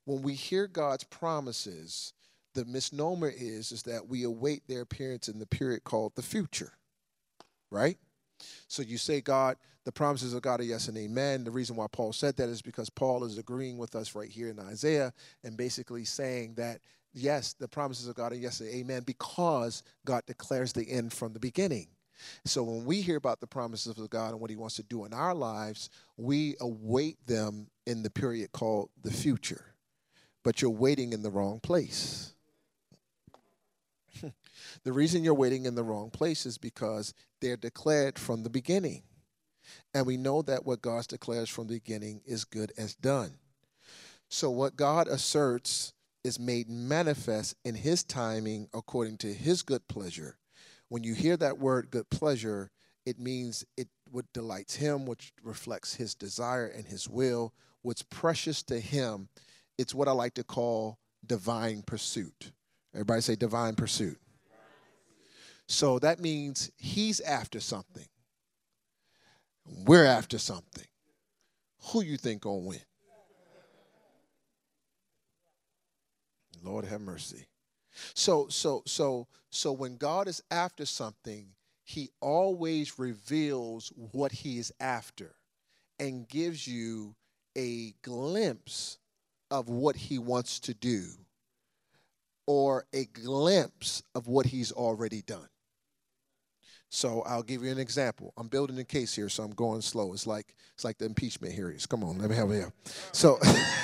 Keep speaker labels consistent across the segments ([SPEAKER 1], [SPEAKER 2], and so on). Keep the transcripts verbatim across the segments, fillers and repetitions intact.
[SPEAKER 1] when we hear God's promises, the misnomer is, is that we await their appearance in the period called the future, right? So you say, God, the promises of God are yes and amen. The reason why Paul said that is because Paul is agreeing with us right here in Isaiah and basically saying that, yes, the promises of God are yes and amen because God declares the end from the beginning. So when we hear about the promises of God and what he wants to do in our lives, we await them in the period called the future. But you're waiting in the wrong place. The reason you're waiting in the wrong place is because they're declared from the beginning. And we know that what God declares from the beginning is good as done. So what God asserts is made manifest in his timing according to his good pleasure. When you hear that word good pleasure, it means it what delights him, which reflects his desire and his will, what's precious to him. It's what I like to call divine pursuit. Everybody say divine pursuit. So that means he's after something. We're after something. Who you think gonna win? Lord have mercy. So, so, so, so when God is after something, he always reveals what he is after and gives you a glimpse of what he wants to do or a glimpse of what he's already done. So I'll give you an example. I'm building a case here, so I'm going slow. It's like it's like the impeachment hearings. Come on, let me have it here. So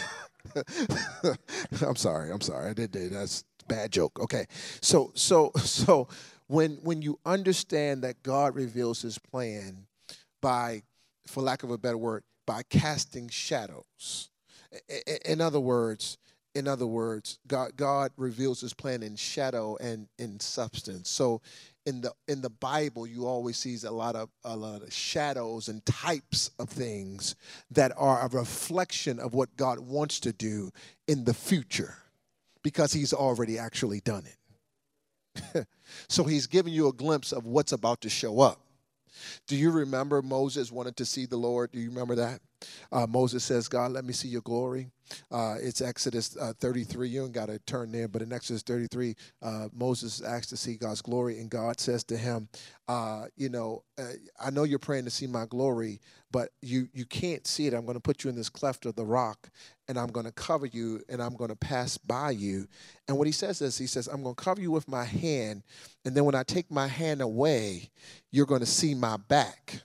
[SPEAKER 1] I'm sorry, I'm sorry. I did that. That's a bad joke. Okay. So so so when when you understand that God reveals his plan by, for lack of a better word, by casting shadows. In other words, in other words, God God reveals his plan in shadow and in substance. So in the in the Bible, you always see a lot of a lot of shadows and types of things that are a reflection of what God wants to do in the future, because he's already actually done it. So he's giving you a glimpse of what's about to show up. Do you remember Moses wanted to see the Lord? Do you remember that? Uh, Moses says, God, let me see your glory. Uh, it's Exodus uh, thirty-three. You ain't got to turn there, but in Exodus thirty-three, uh, Moses asked to see God's glory, and God says to him, uh, you know, uh, I know you're praying to see my glory, but you, you can't see it. I'm going to put you in this cleft of the rock, and I'm going to cover you, and I'm going to pass by you. And what he says is, he says, I'm going to cover you with my hand, and then when I take my hand away, you're going to see my back.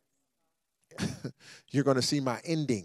[SPEAKER 1] You're going to see my ending.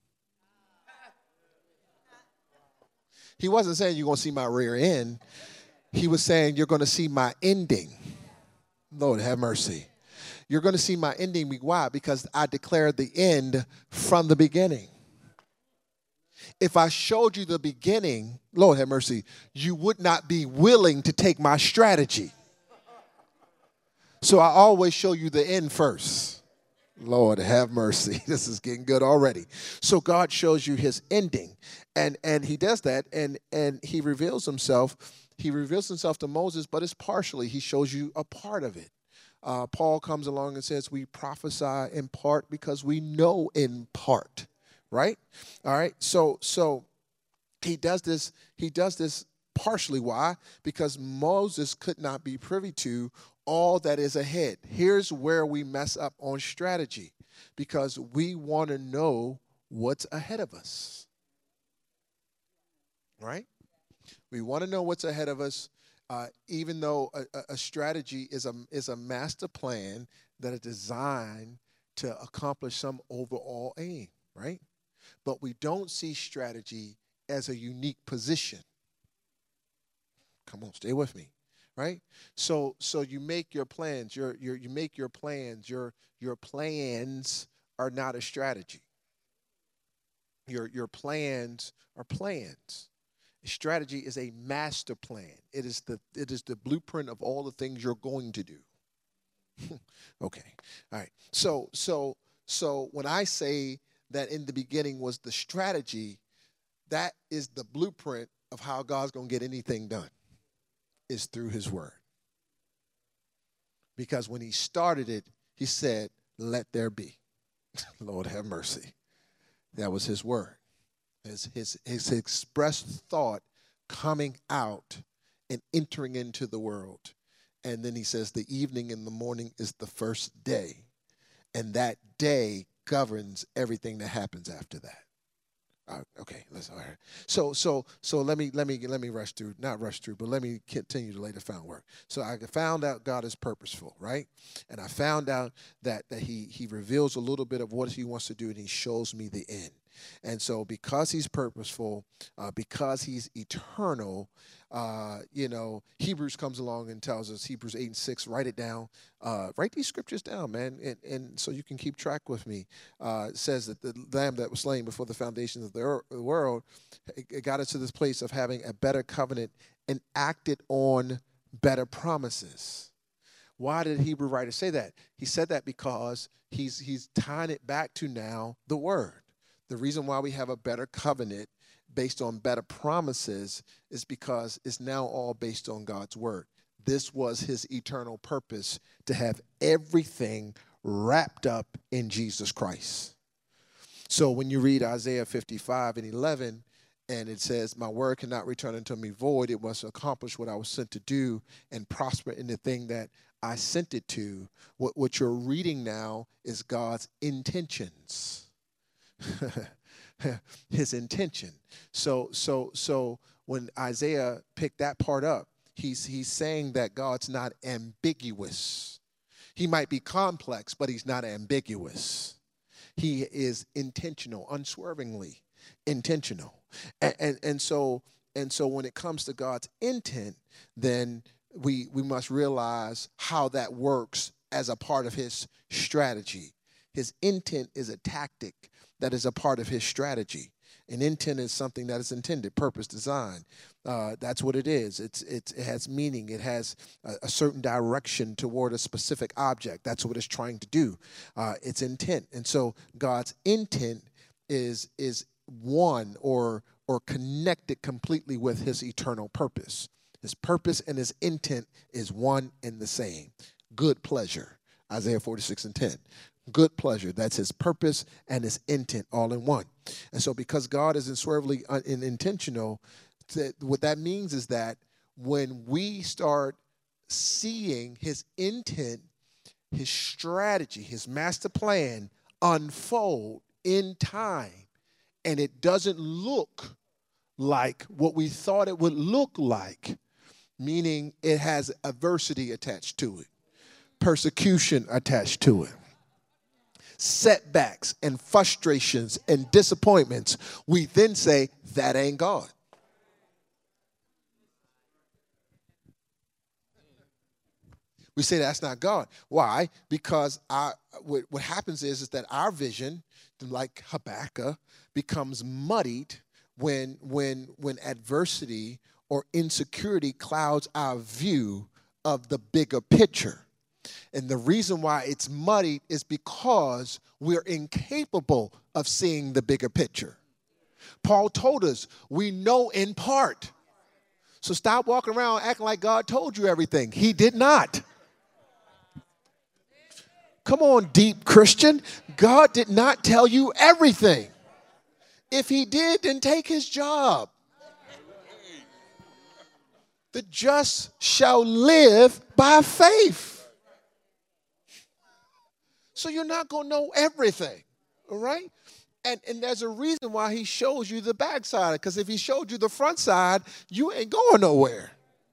[SPEAKER 1] He wasn't saying you're going to see my rear end. He was saying you're going to see my ending. Lord have mercy. You're going to see my ending. Why? Because I declared the end from the beginning. If I showed you the beginning, Lord have mercy, you would not be willing to take my strategy. So I always show you the end first. Lord have mercy. This is getting good already. So God shows you his ending. And and he does that, and and he reveals himself. He reveals himself to Moses, but it's partially. He shows you a part of it. Uh, Paul comes along and says, we prophesy in part because we know in part. Right? All right. So so he does this, he does this partially. Why? Because Moses could not be privy to all that is ahead. Here's where we mess up on strategy, because we want to know what's ahead of us. Right? We want to know what's ahead of us, uh, even though a, a strategy is a is a master plan that is designed to accomplish some overall aim. Right? But we don't see strategy as a unique position. Come on, stay with me. Right? So so you make your plans, your your you make your plans, your your plans are not a strategy. Your your plans are plans. Strategy is a master plan. It is the it is the blueprint of all the things you're going to do. Okay. All right. So so so when I say that in the beginning was the strategy, that is the blueprint of how God's going to get anything done. Is through his word. Because when he started it, he said, let there be. Lord have mercy. That was his word. His, his, his expressed thought coming out and entering into the world. And then he says the evening and the morning is the first day. And that day governs everything that happens after that. Uh, okay, let's all right. So so so let me let me let me rush through, not rush through, but let me continue to lay the groundwork. So I found out God is purposeful, right? And I found out that that he he reveals a little bit of what he wants to do, and he shows me the end. And so because he's purposeful, uh, because he's eternal, uh, you know, Hebrews comes along and tells us, Hebrews eight and six, write it down. Uh, write these scriptures down, man, and, and so you can keep track with me. Uh, it says that the lamb that was slain before the foundations of the, er- the world, it, it got us to this place of having a better covenant and acted on better promises. Why did the Hebrew writer say that? He said that because he's he's tying it back to now the word. The reason why we have a better covenant based on better promises is because it's now all based on God's word. This was his eternal purpose, to have everything wrapped up in Jesus Christ. So when you read Isaiah fifty-five and eleven, and it says, my word cannot return unto me void, it must accomplish what I was sent to do and prosper in the thing that I sent it to. What, what you're reading now is God's intentions. His intention. So so so when Isaiah picked that part up, he's he's saying that God's not ambiguous. He might be complex, but he's not ambiguous. He is intentional, unswervingly intentional. And and, and so and so when it comes to God's intent, then we we must realize how that works as a part of his strategy. His intent is a tactic that is a part of his strategy. An intent is something that is intended, purpose, design. Uh, that's what it is. It's, it's, it has meaning. It has a, a certain direction toward a specific object. That's what it's trying to do. Uh, it's intent. And so God's intent is, is one or, or connected completely with his eternal purpose. His purpose and his intent is one and the same. Good pleasure, Isaiah forty-six and ten. Good pleasure. That's his purpose and his intent all in one. And so because God is unswervingly un- and intentional, that what that means is that when we start seeing his intent, his strategy, his master plan unfold in time, and it doesn't look like what we thought it would look like, meaning it has adversity attached to it, persecution attached to it, setbacks and frustrations and disappointments, we then say, that ain't God. We say that's not God. Why? Because our, what, what happens is, is that our vision, like Habakkuk, becomes muddied when, when, when adversity or insecurity clouds our view of the bigger picture. And the reason why it's muddied is because we're incapable of seeing the bigger picture. Paul told us we know in part. So stop walking around acting like God told you everything. He did not. Come on, deep Christian. God did not tell you everything. If he did, then take his job. The just shall live by faith. So you're not going to know everything, all right? And, and there's a reason why he shows you the backside, because if he showed you the front side, you ain't going nowhere.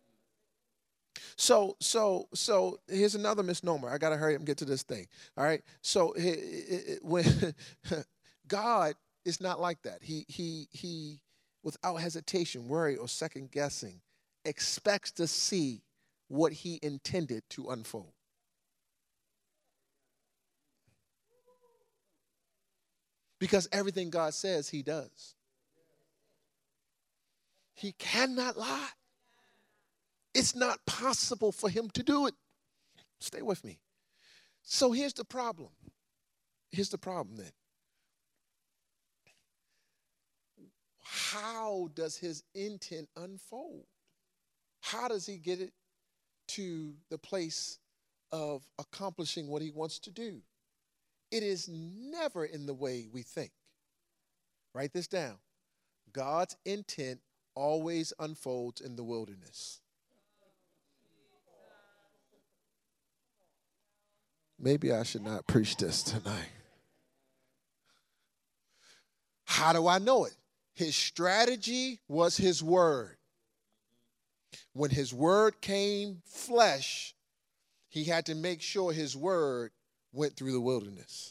[SPEAKER 1] So, so, so here's another misnomer. I got to hurry up and get to this thing, all right? So it, it, it, when God is not like that. He, he, he, without hesitation, worry, or second guessing, expects to see what he intended to unfold. Because everything God says, he does. He cannot lie. It's not possible for him to do it. Stay with me. So here's the problem. Here's the problem then. How does his intent unfold? How does he get it to the place of accomplishing what he wants to do? It is never in the way we think. Write this down. God's intent always unfolds in the wilderness. Maybe I should not preach this tonight. How do I know it? His strategy was his word. When his word came flesh, he had to make sure his word went through the wilderness.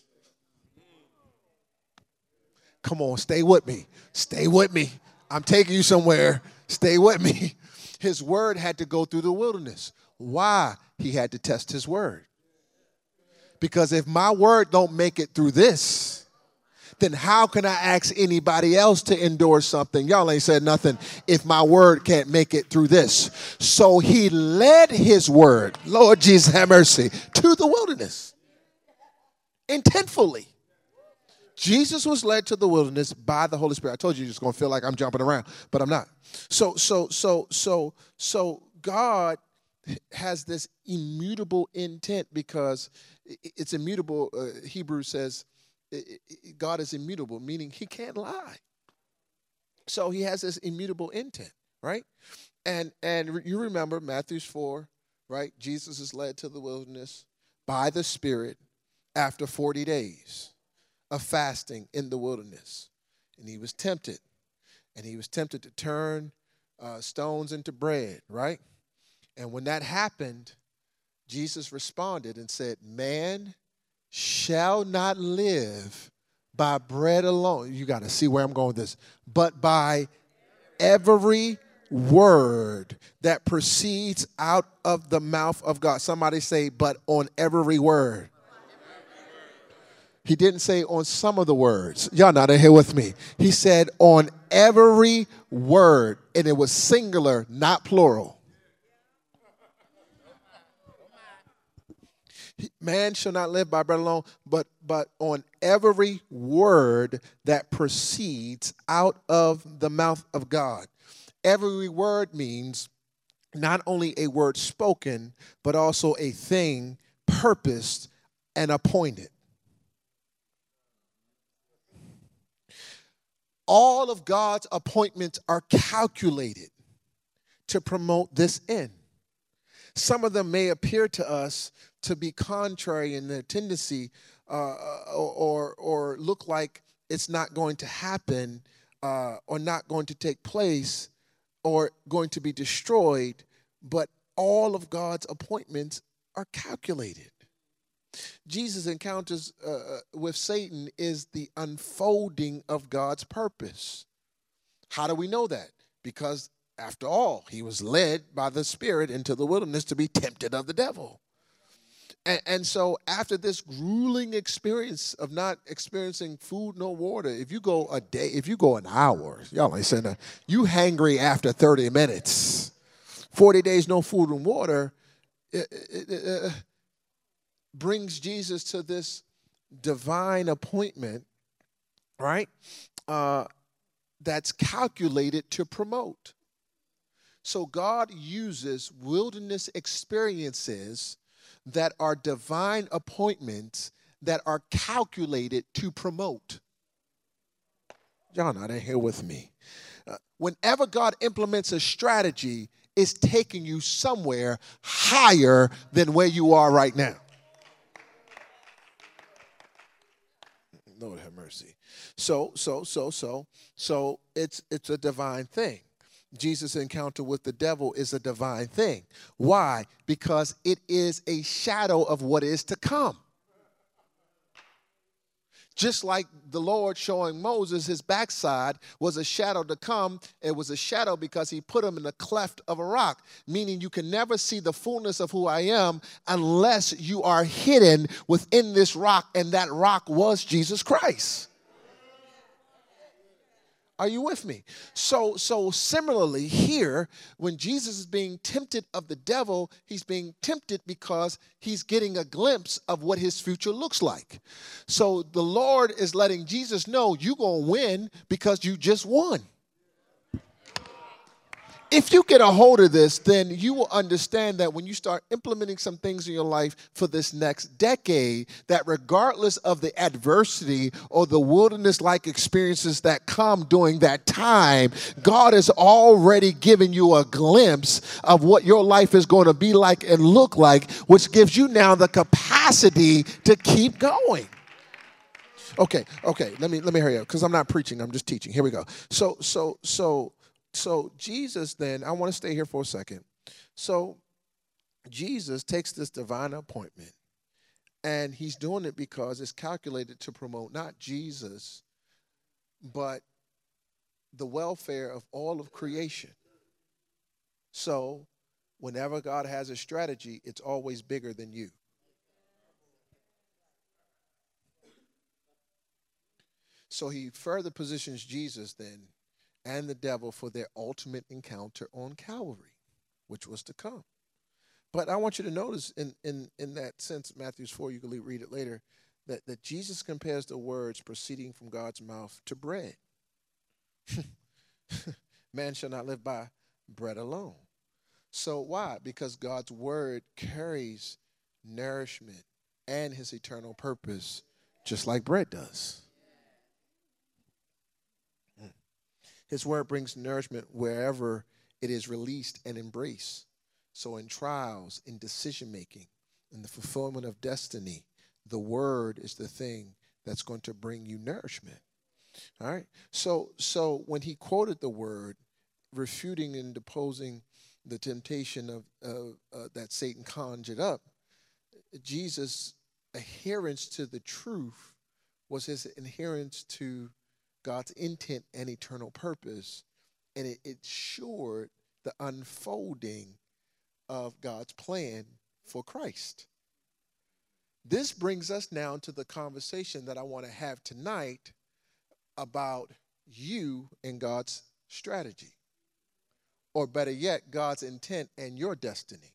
[SPEAKER 1] Come on, stay with me. Stay with me. I'm taking you somewhere. Stay with me. His word had to go through the wilderness. Why? He had to test his word. Because if my word don't make it through this, then how can I ask anybody else to endorse something? Y'all ain't said nothing if my word can't make it through this. So he led his word, Lord Jesus have mercy, to the wilderness intentfully. Jesus was led to the wilderness by the Holy Spirit. I told you you're just going to feel like I'm jumping around, but I'm not. So, so, so, so, so God has this immutable intent because it's immutable. Uh, Hebrews says God is immutable, meaning he can't lie. So he has this immutable intent, right? And and you remember Matthew four, right? Jesus is led to the wilderness by the Spirit after forty days of fasting in the wilderness. And he was tempted. And he was tempted to turn uh, stones into bread, right? And when that happened, Jesus responded and said, man shall not live by bread alone. You got to see where I'm going with this. But by every word that proceeds out of the mouth of God. Somebody say, but on every word. He didn't say on some of the words. Y'all not in here with me. He said on every word, and it was singular, not plural. Man shall not live by bread alone, but, but on every word that proceeds out of the mouth of God. Every word means not only a word spoken, but also a thing purposed and appointed. All of God's appointments are calculated to promote this end. Some of them may appear to us to be contrary in their tendency uh, or, or look like it's not going to happen uh, or not going to take place or going to be destroyed, but all of God's appointments are calculated. Jesus' encounters uh, with Satan is the unfolding of God's purpose. How do we know that? Because, after all, he was led by the Spirit into the wilderness to be tempted of the devil. And, and so after this grueling experience of not experiencing food nor water, if you go a day, if you go an hour, y'all ain't saying that, you hangry after thirty minutes, forty days no food and water, it, it, it, uh, brings Jesus to this divine appointment, right, uh, that's calculated to promote. So God uses wilderness experiences that are divine appointments that are calculated to promote. Y'all not in here with me. Uh, whenever God implements a strategy, it's taking you somewhere higher than where you are right now. Lord have mercy. So, so, so, so, so it's it's a divine thing. Jesus' encounter with the devil is a divine thing. Why? Because it is a shadow of what is to come. Just like the Lord showing Moses his backside was a shadow to come, it was a shadow because he put him in the cleft of a rock, meaning you can never see the fullness of who I am unless you are hidden within this rock, and that rock was Jesus Christ. Are you with me? So, so similarly here, when Jesus is being tempted of the devil, he's being tempted because he's getting a glimpse of what his future looks like. So the Lord is letting Jesus know you're going to win because you just won. if you get a hold of this, then you will understand that when you start implementing some things in your life for this next decade, that regardless of the adversity or the wilderness-like experiences that come during that time, God has already given you a glimpse of what your life is going to be like and look like, which gives you now the capacity to keep going. Okay, okay, let me let me hurry up because I'm not preaching, I'm just teaching. Here we go. So, so, so, so Jesus then, I want to stay here for a second. So Jesus takes this divine appointment, and he's doing it because it's calculated to promote not Jesus, but the welfare of all of creation. So whenever God has a strategy, it's always bigger than you. So he further positions Jesus then and the devil for their ultimate encounter on Calvary, which was to come. But I want you to notice in, in, in that sense, Matthew four, you can read it later, that, that Jesus compares the words proceeding from God's mouth to bread. Man shall not live by bread alone. So why? Because God's word carries nourishment and his eternal purpose, just like bread does. His word brings nourishment wherever it is released and embraced. So in trials, in decision-making, in the fulfillment of destiny, the word is the thing that's going to bring you nourishment. All right? So, so when he quoted the word, refuting and deposing the temptation of uh, uh, that Satan conjured up, Jesus' adherence to the truth was his adherence to God's intent and eternal purpose, and it ensured the unfolding of God's plan for Christ. This brings us now to the conversation that I want to have tonight about you and God's strategy, or better yet, God's intent and your destiny.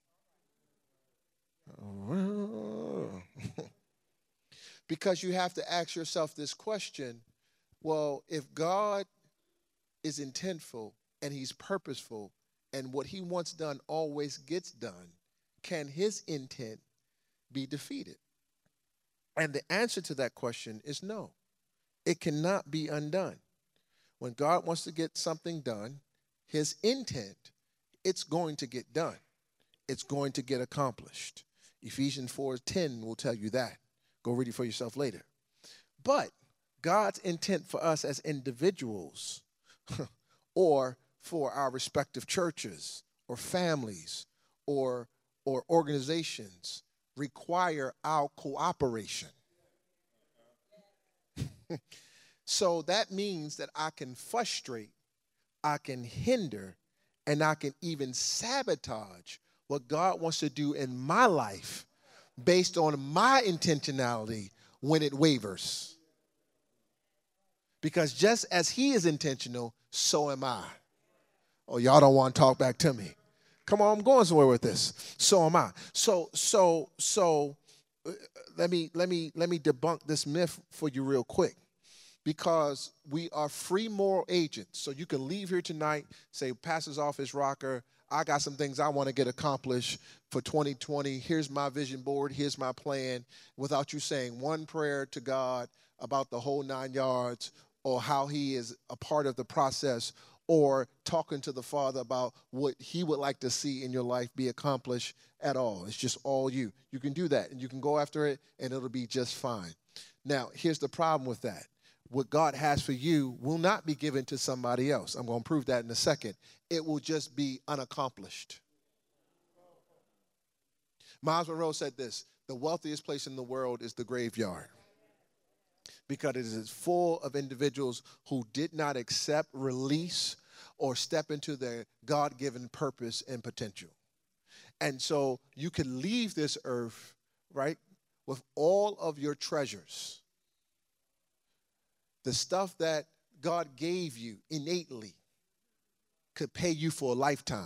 [SPEAKER 1] Because you have to ask yourself this question. Well, if God is intentful and he's purposeful and what he wants done always gets done, can his intent be defeated? And the answer to that question is no. It cannot be undone. When God wants to get something done, his intent, it's going to get done. It's going to get accomplished. Ephesians four ten will tell you that. Go read it for yourself later. But God's intent for us as individuals or for our respective churches or families or, or organizations require our cooperation. So that means that I can frustrate, I can hinder, and I can even sabotage what God wants to do in my life based on my intentionality when it wavers. Because just as he is intentional, so am I. Oh, y'all don't want to talk back to me. Come on, I'm going somewhere with this. So am I. So, so, so uh, let me let me let me debunk this myth for you real quick. Because we are free moral agents. So you can leave here tonight, say, Pastor's Office Rocker, I got some things I want to get accomplished for twenty twenty. Here's my vision board. Here's my plan. Without you saying one prayer to God about the whole nine yards, or how he is a part of the process, or talking to the Father about what he would like to see in your life be accomplished at all. It's just all you. You can do that, and you can go after it, and it'll be just fine. Now, here's the problem with that. What God has for you will not be given to somebody else. I'm going to prove that in a second. It will just be unaccomplished. Miles Monroe said this: the wealthiest place in the world is the graveyard, because it is full of individuals who did not accept, release, or step into their God-given purpose and potential. And so you can leave this earth, right, with all of your treasures, the stuff that God gave you innately could pay you for a lifetime.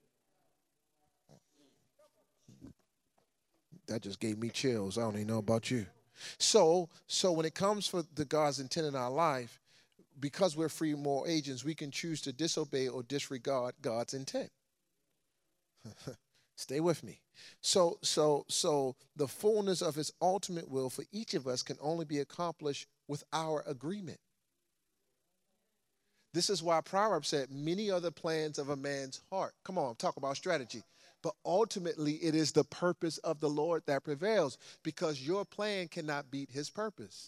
[SPEAKER 1] That just gave me chills. I don't even know about you. So, so when it comes for the God's intent in our life, because we're free moral agents, we can choose to disobey or disregard God's intent. Stay with me. So, so, so the fullness of his ultimate will for each of us can only be accomplished with our agreement. This is why Proverbs said, many are the plans of a man's heart. Come on, talk about strategy. But ultimately, it is the purpose of the Lord that prevails, because your plan cannot beat his purpose.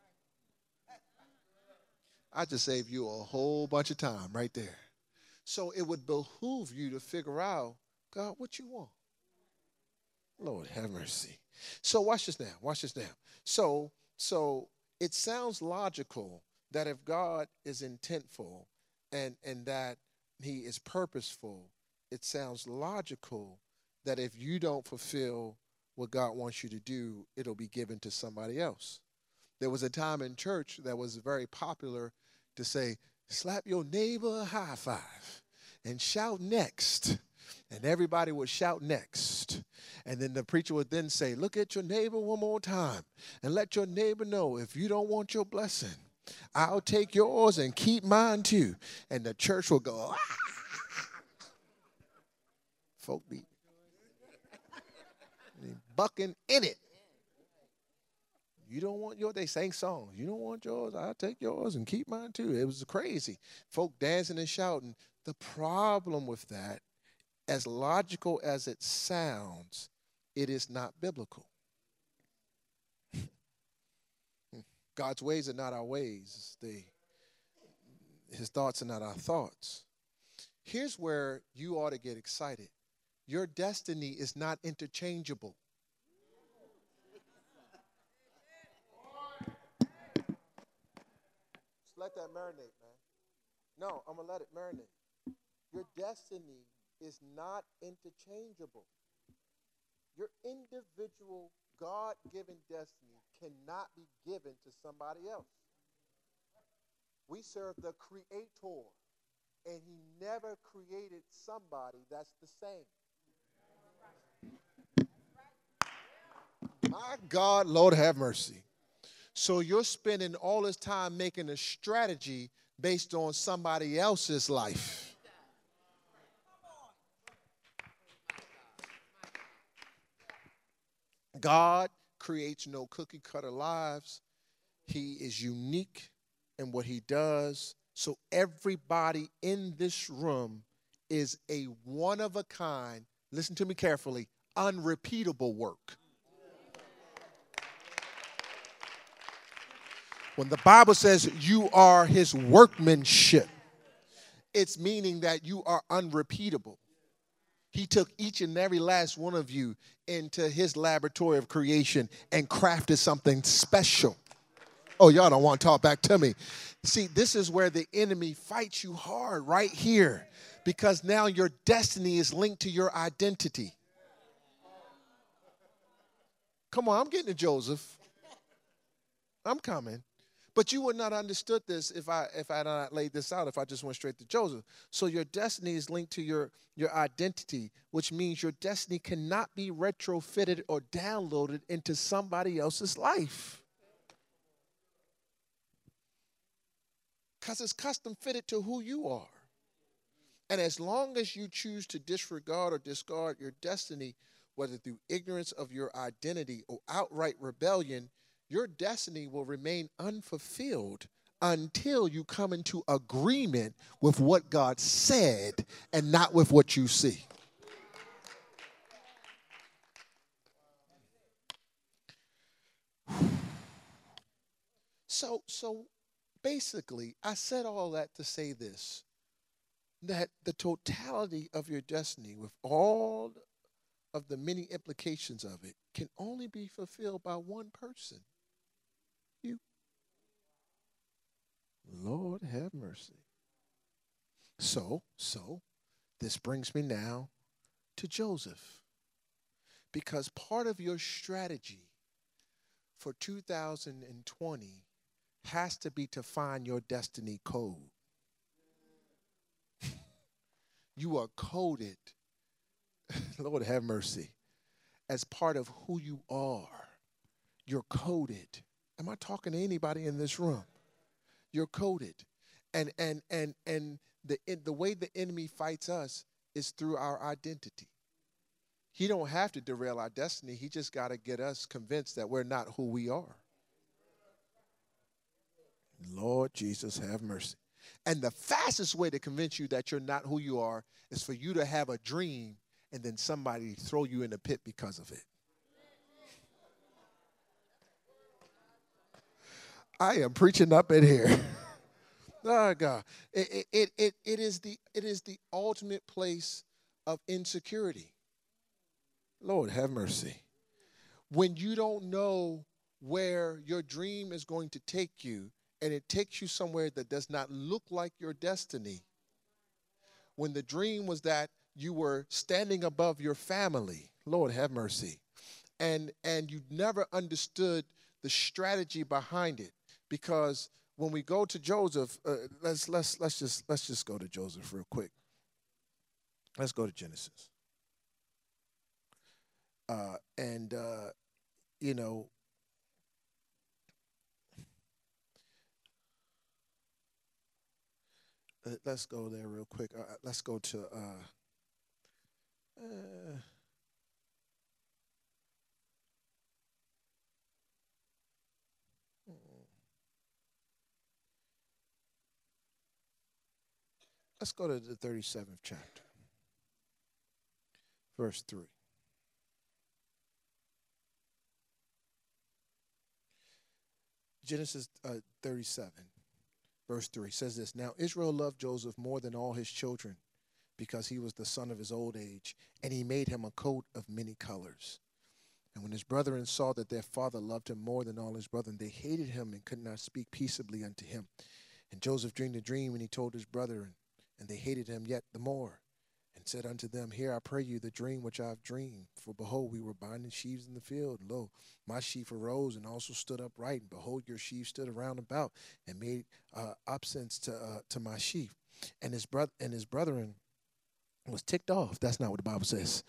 [SPEAKER 1] I just saved you a whole bunch of time right there. So it would behoove you to figure out, God, what you want? Lord, have mercy. So watch this now. Watch this now. So, so it sounds logical that if God is intentful and, and that he is purposeful, it sounds logical that if you don't fulfill what God wants you to do, it'll be given to somebody else. There was a time in church that was very popular to say, slap your neighbor a high five and shout next. And everybody would shout next. And then the preacher would then say, look at your neighbor one more time and let your neighbor know, if you don't want your blessing, I'll take yours and keep mine too. And the church will go, ah. Folk be bucking in it. You don't want yours. They sang songs. You don't want yours, I'll take yours and keep mine too. It was crazy. Folk dancing and shouting. The problem with that, as logical as it sounds, it is not biblical. God's ways are not our ways. They, his thoughts are not our thoughts. Here's where you ought to get excited. Your destiny is not interchangeable. Just let that marinate, man. No, I'm going to let it marinate. Your destiny is not interchangeable. Your individual God-given destiny cannot be given to somebody else. We serve the Creator, and he never created somebody that's the same. My God, Lord have mercy. So you're spending all this time making a strategy based on somebody else's life. God creates no cookie cutter lives. He is unique in what he does. So everybody in this room is a one of a kind, listen to me carefully, unrepeatable work. When the Bible says you are his workmanship, it's meaning that you are unrepeatable. He took each and every last one of you into his laboratory of creation and crafted something special. Oh, y'all don't want to talk back to me. See, this is where the enemy fights you hard, right here, because now your destiny is linked to your identity. Come on, I'm getting to Joseph. I'm coming. But you would not have understood this if I if I had not laid this out, if I just went straight to Joseph. So your destiny is linked to your, your identity, which means your destiny cannot be retrofitted or downloaded into somebody else's life. Because it's custom fitted to who you are. And as long as you choose to disregard or discard your destiny, whether through ignorance of your identity or outright rebellion, your destiny will remain unfulfilled until you come into agreement with what God said and not with what you see. So, so basically, I said all that to say this, that the totality of your destiny with all of the many implications of it can only be fulfilled by one person. You. Lord have mercy. So, so, this brings me now to Joseph. Because part of your strategy for two thousand twenty has to be to find your destiny code. You are coded, Lord have mercy, as part of who you are. You're coded. Am I talking to anybody in this room? You're coded. And and and and the the way the enemy fights us is through our identity. He don't have to derail our destiny. He just got to get us convinced that we're not who we are. Lord Jesus, have mercy. And the fastest way to convince you that you're not who you are is for you to have a dream and then somebody throw you in a pit because of it. I am preaching up in here. Oh God. It, it, it, it, is the, it is the ultimate place of insecurity. Lord, have mercy. When you don't know where your dream is going to take you, and it takes you somewhere that does not look like your destiny. When the dream was that you were standing above your family, Lord have mercy, and and you never understood the strategy behind it. Because when we go to Joseph, uh, let's let's let's just let's just go to Joseph real quick. Let's go to Genesis. Uh, and uh, you know. Let's go there real quick. Uh, let's go to. Uh, uh, let's go to the thirty-seventh chapter, verse three. Genesis uh, thirty-seven. Verse three says this, now Israel loved Joseph more than all his children because he was the son of his old age, and he made him a coat of many colors. And when his brethren saw that their father loved him more than all his brethren, they hated him and could not speak peaceably unto him. And Joseph dreamed a dream, and he told his brethren, and they hated him yet the more, and said unto them, hear, I pray you, the dream which I have dreamed. For behold, we were binding sheaves in the field. And lo, my sheaf arose and also stood upright. And behold, your sheaf stood around about and made uh, obeisance to uh, to my sheaf. And his brother and his brethren was ticked off. That's not what the Bible says.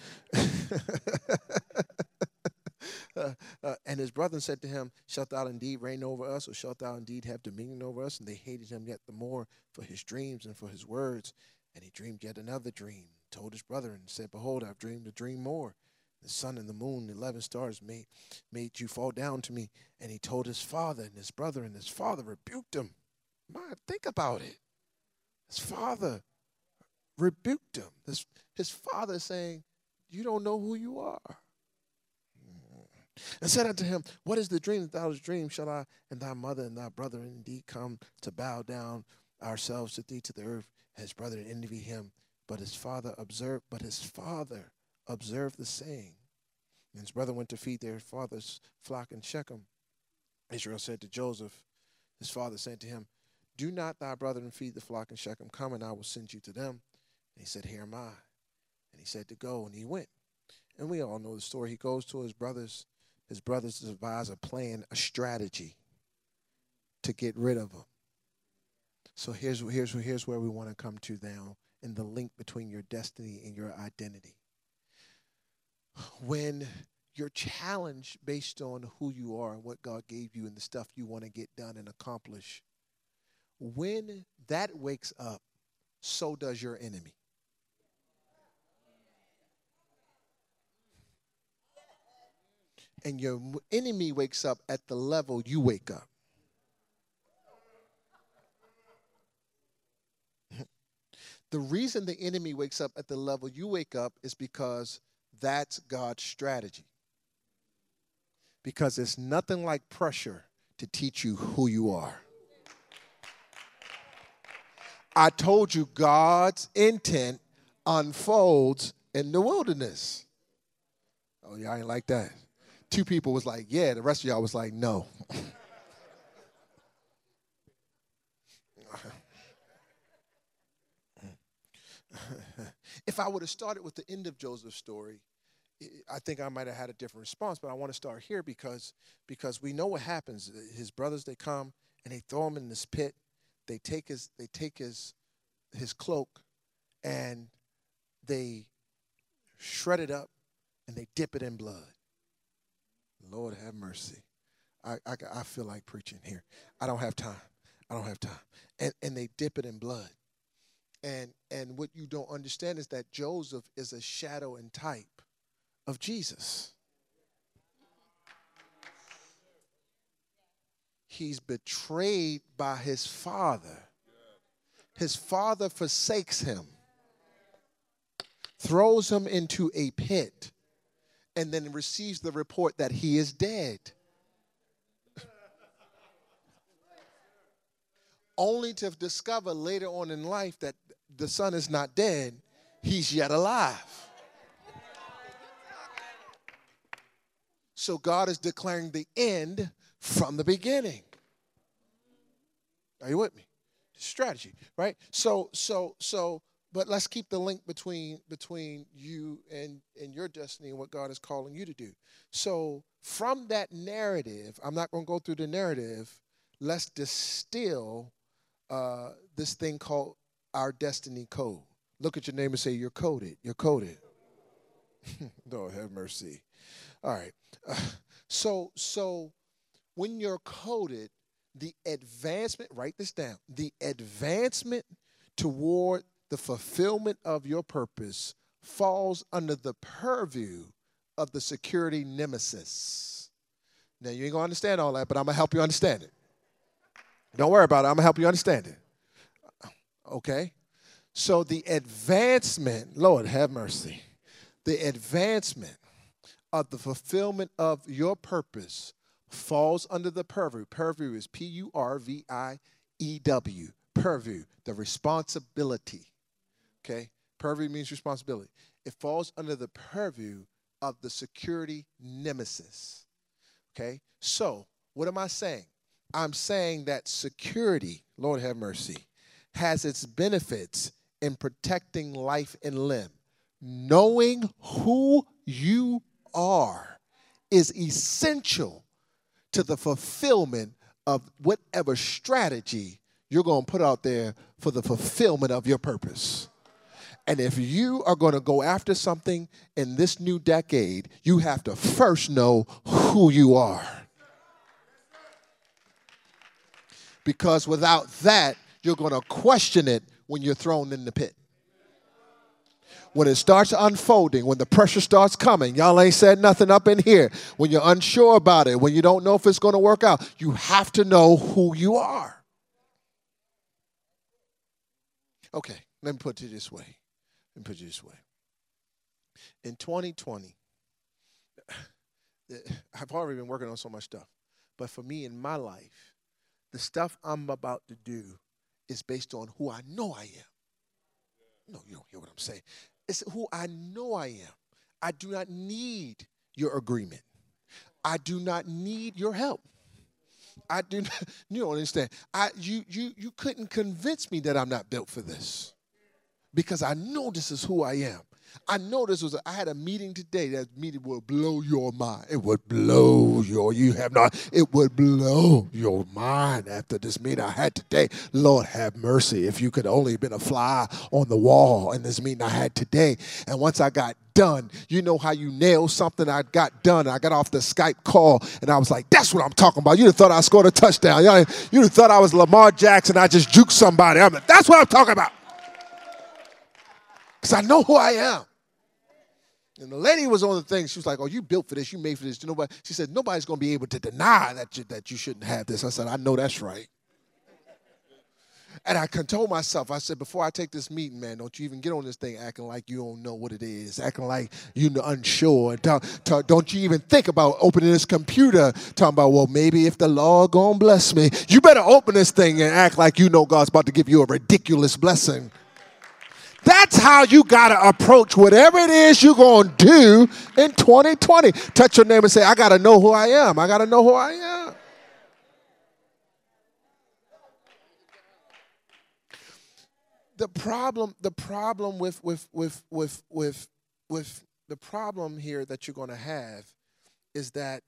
[SPEAKER 1] uh, uh, and his brethren said to him, shalt thou indeed reign over us, or shalt thou indeed have dominion over us? And they hated him yet the more for his dreams and for his words. And he dreamed yet another dream, told his brethren, and said, behold, I've dreamed a dream more. The sun and the moon, the eleven stars made, made you fall down to me. And he told his father and his brother, and his father rebuked him. My, think about it. His father rebuked him. His, his father saying, you don't know who you are. And said unto him, what is the dream that thou hast dreamed? Shall I and thy mother and thy brother indeed come to bow down ourselves to thee to the earth? His brother envied him, but his father observed, but his father observed the saying. And his brother went to feed their father's flock in Shechem. Israel said to Joseph, his father said to him, do not thy brethren feed the flock in Shechem? Come, and I will send you to them. And he said, here am I. And he said to go, and he went. And we all know the story. He goes to his brothers. His brothers devise a plan, a strategy to get rid of him. So here's, here's, here's where we want to come to now in the link between your destiny and your identity. When you're challenged based on who you are and what God gave you and the stuff you want to get done and accomplish, when that wakes up, so does your enemy. And your enemy wakes up at the level you wake up. The reason the enemy wakes up at the level you wake up is because that's God's strategy. Because it's nothing like pressure to teach you who you are. I told you God's intent unfolds in the wilderness. Oh, y'all ain't like that. Two people was like, yeah. The rest of y'all was like, no. If I would have started with the end of Joseph's story, I think I might have had a different response, but I want to start here because, because we know what happens. His brothers, they come and they throw him in this pit. They take his, they take his, his cloak and they shred it up and they dip it in blood. Lord have mercy. I, I, I feel like preaching here. I don't have time. I don't have time. And and they dip it in blood. And and what you don't understand is that Joseph is a shadow and type of Jesus. He's betrayed by his father. His father forsakes him, throws him into a pit, and then receives the report that he is dead. Only to discover later on in life that the son is not dead, he's yet alive. So God is declaring the end from the beginning. Are you with me? Strategy, right? So, so, so, but let's keep the link between between you and, and your destiny and what God is calling you to do. So from that narrative, I'm not going to go through the narrative. Let's distill uh, this thing called our destiny code. Look at your neighbor and say, you're coded. You're coded. Lord have mercy. All right. Uh, so, so when you're coded, the advancement, write this down, the advancement toward the fulfillment of your purpose falls under the purview of the security nemesis. Now, you ain't going to understand all that, but I'm going to help you understand it. Don't worry about it. I'm going to help you understand it. Okay? So the advancement, Lord have mercy, the advancement of the fulfillment of your purpose falls under the purview. Purview is P U R V I E W. Purview, the responsibility. Okay? Purview means responsibility. It falls under the purview of the security nemesis. Okay? So, what am I saying? I'm saying that security, Lord have mercy, has its benefits in protecting life and limb. Knowing who you are is essential to the fulfillment of whatever strategy you're going to put out there for the fulfillment of your purpose. And if you are going to go after something in this new decade, you have to first know who you are. Because without that, you're going to question it when you're thrown in the pit. When it starts unfolding, when the pressure starts coming, y'all ain't said nothing up in here. When you're unsure about it, when you don't know if it's going to work out, you have to know who you are. Okay, let me put it this way. Let me put it this way. In twenty twenty, I've already been working on so much stuff. But for me in my life, the stuff I'm about to do is based on who I know I am. No, you don't hear what I'm saying. It's who I know I am. I do not need your agreement. I do not need your help. I do not, you don't understand. I you you you couldn't convince me that I'm not built for this. Because I know this is who I am. I know this was, a, I had a meeting today. That meeting will blow your mind. It would blow your, you have not, it would blow your mind after this meeting I had today. Lord have mercy. If you could only been a fly on the wall in this meeting I had today. And once I got done, you know how you nail something. I got done. I got off the Skype call and I was like, that's what I'm talking about. You'd have thought I scored a touchdown. Y'all, you'd have thought I was Lamar Jackson. I just juked somebody. I mean, that's what I'm talking about. Because I know who I am. And the lady was on the thing. She was like, oh, you built for this. You made for this. You know what? She said, nobody's going to be able to deny that you, that you shouldn't have this. I said, I know that's right. And I told myself, I said, before I take this meeting, man, don't you even get on this thing acting like you don't know what it is, acting like you're unsure. Don't you even think about opening this computer, talking about, well, maybe if the Lord gonna bless me. You better open this thing and act like you know God's about to give you a ridiculous blessing. That's how you got to approach whatever it is you're going to do in twenty twenty. Touch your neighbor and say, I got to know who I am. I got to know who I am. The problem, the problem with, with, with, with, with, with the problem here that you're going to have is that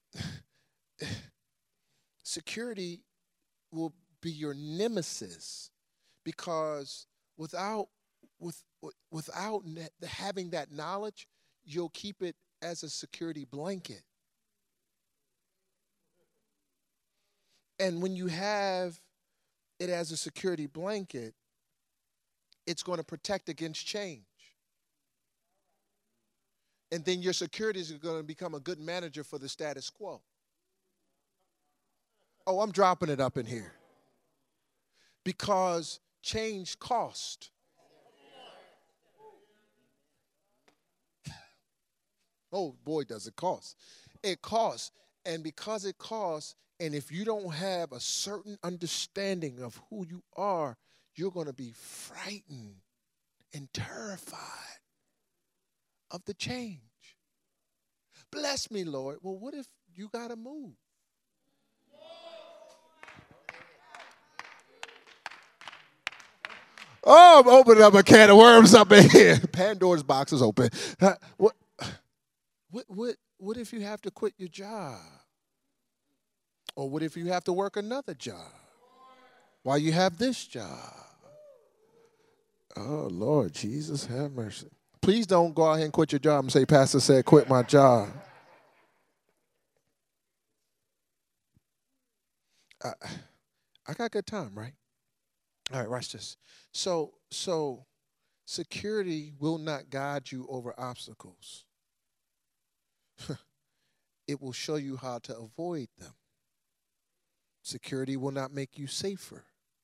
[SPEAKER 1] security will be your nemesis because without With, without having that knowledge, you'll keep it as a security blanket. And when you have it as a security blanket, it's going to protect against change. And then your security is going to become a good manager for the status quo. Oh, I'm dropping it up in here. Because change cost. Oh, boy, does it cost. It costs. And because it costs, and if you don't have a certain understanding of who you are, you're going to be frightened and terrified of the change. Bless me, Lord. Well, what if you got to move? Oh, I'm opening up a can of worms up in here. Pandora's box is open. Uh, what, what, what, what if you have to quit your job? Or what if you have to work another job while you have this job? Oh, Lord Jesus, have mercy. Please don't go out here and quit your job and say, Pastor said, quit my job. I, I got good time, right? All right, watch this. So, so security will not guide you over obstacles. It will show you how to avoid them. Security will not make you safer.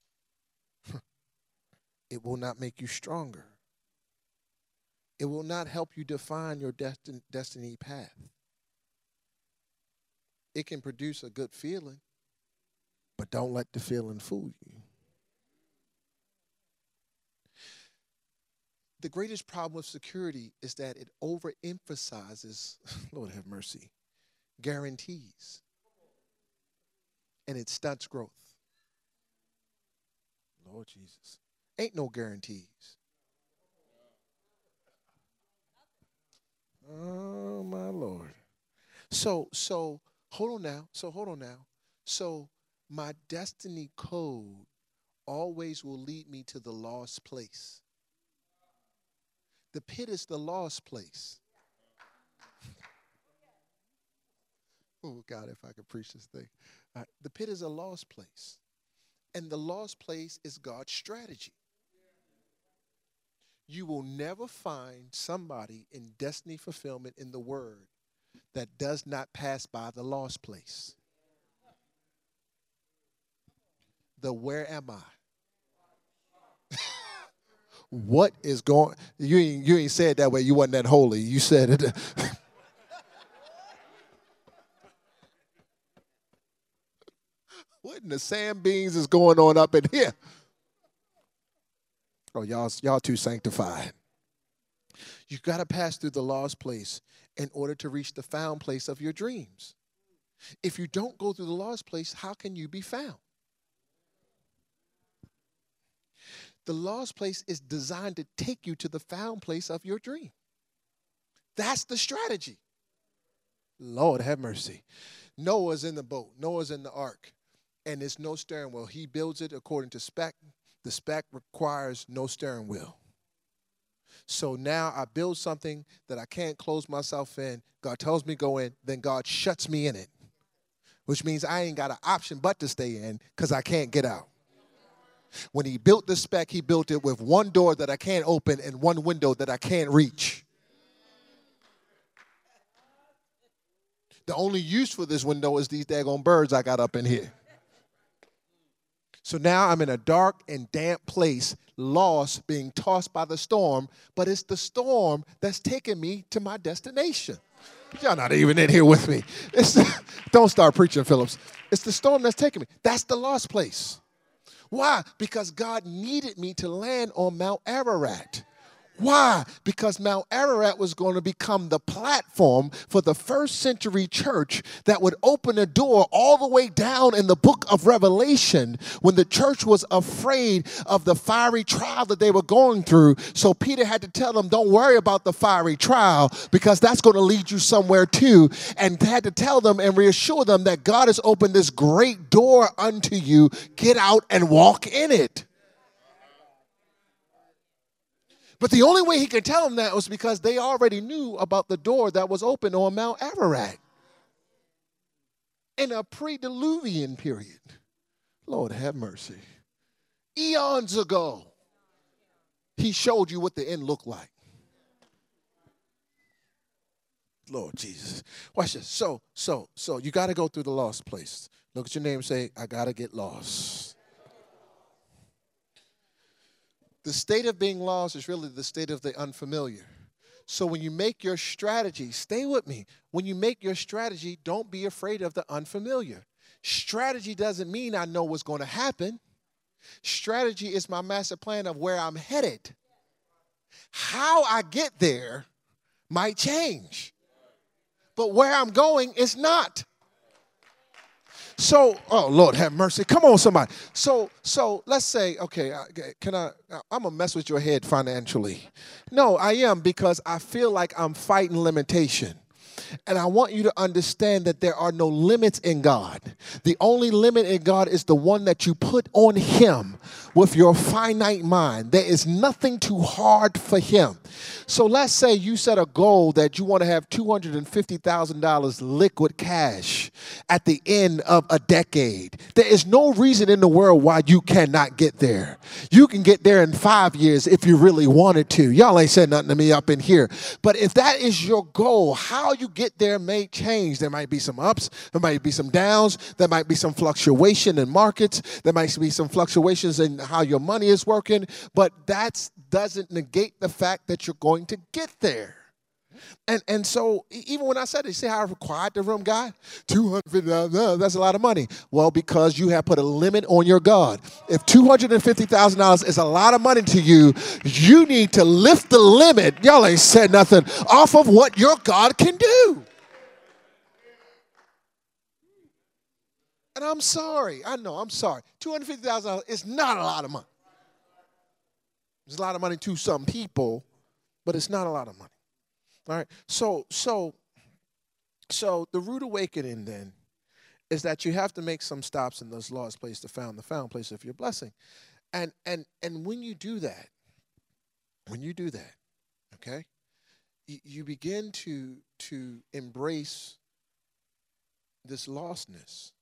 [SPEAKER 1] It will not make you stronger. It will not help you define your destin- destiny path. It can produce a good feeling, but don't let the feeling fool you. The greatest problem with security is that it overemphasizes, Lord have mercy, guarantees. And it stunts growth. Lord Jesus. Ain't no guarantees. Oh, my Lord. So, so, hold on now. So, hold on now. So, my destiny code always will lead me to the lost place. The pit is the lost place. Oh, God, if I could preach this thing. Uh, the pit is a lost place. And the lost place is God's strategy. You will never find somebody in destiny fulfillment in the Word that does not pass by the lost place. The where am I? What is going, you ain't, you ain't said that way, you wasn't that holy. You said it. What in the sand beans is going on up in here? Oh, y'all, y'all too sanctified. You got to pass through the lost place in order to reach the found place of your dreams. If you don't go through the lost place, how can you be found? The lost place is designed to take you to the found place of your dream. That's the strategy. Lord have mercy. Noah's in the boat. Noah's in the ark. And there's no steering wheel. He builds it according to spec. The spec requires no steering wheel. So now I build something that I can't close myself in. God tells me go in, then God shuts me in it, which means I ain't got an option but to stay in because I can't get out. When he built the spec, he built it with one door that I can't open and one window that I can't reach. The only use for this window is these daggone birds I got up in here. So now I'm in a dark and damp place, lost, being tossed by the storm, but it's the storm that's taking me to my destination. Y'all not even in here with me. It's, don't start preaching, Phillips. It's the storm that's taking me. That's the lost place. Why? Because God needed me to land on Mount Ararat. Why? Because Mount Ararat was going to become the platform for the first century church that would open a door all the way down in the book of Revelation when the church was afraid of the fiery trial that they were going through. So Peter had to tell them, don't worry about the fiery trial because that's going to lead you somewhere too. And had to tell them and reassure them that God has opened this great door unto you. Get out and walk in it. But the only way he could tell them that was because they already knew about the door that was open on Mount Ararat in a pre-Diluvian period. Lord have mercy. Eons ago, he showed you what the end looked like. Lord Jesus. Watch this. So, so, so you got to go through the lost place. Look at your name and say, I got to get lost. The state of being lost is really the state of the unfamiliar. So when you make your strategy, stay with me. When you make your strategy, don't be afraid of the unfamiliar. Strategy doesn't mean I know what's going to happen. Strategy is my master plan of where I'm headed. How I get there might change, but where I'm going is not. So, oh, Lord have mercy. Come on, somebody. So, so let's say, okay, can I, I'm going to mess with your head financially. No, I am, because I feel like I'm fighting limitation. And I want you to understand that there are no limits in God. The only limit in God is the one that you put on him with your finite mind. There is nothing too hard for him. So let's say you set a goal that you want to have two hundred fifty thousand dollars liquid cash at the end of a decade. There is no reason in the world why you cannot get there. You can get there in five years if you really wanted to. Y'all ain't said nothing to me up in here. But if that is your goal, how you get there may change. There might be some ups, there might be some downs, there might be some fluctuation in markets, there might be some fluctuations in how your money is working, but that doesn't negate the fact that you're going to get there. And and so even when I said it, you see how I required the room, God? two hundred fifty thousand dollars, that's a lot of money. Well, because you have put a limit on your God. If two hundred fifty thousand dollars is a lot of money to you, you need to lift the limit, y'all ain't said nothing, off of what your God can do. And I'm sorry. I know, I'm sorry. two hundred fifty thousand dollars is not a lot of money. It's a lot of money to some people, but it's not a lot of money. All right. So, so, so the rude awakening then is that you have to make some stops in those lost places to found the found place of your blessing. And and and when you do that, when you do that, okay, you, you begin to to embrace this lostness.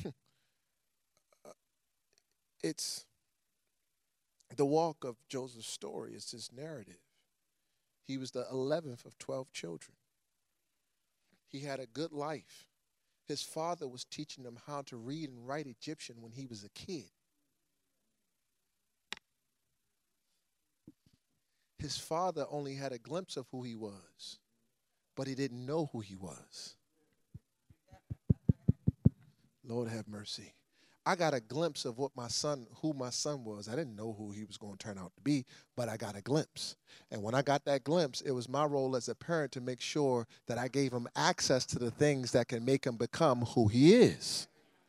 [SPEAKER 1] It's the walk of Joseph's story. It's his narrative. He was the eleventh of twelve children. He had a good life. His father was teaching him how to read and write Egyptian when he was a kid. His father only had a glimpse of who he was, but he didn't know who he was. Lord have mercy. I got a glimpse of what my son, who my son was. I didn't know who he was going to turn out to be, but I got a glimpse. And when I got that glimpse, it was my role as a parent to make sure that I gave him access to the things that can make him become who he is.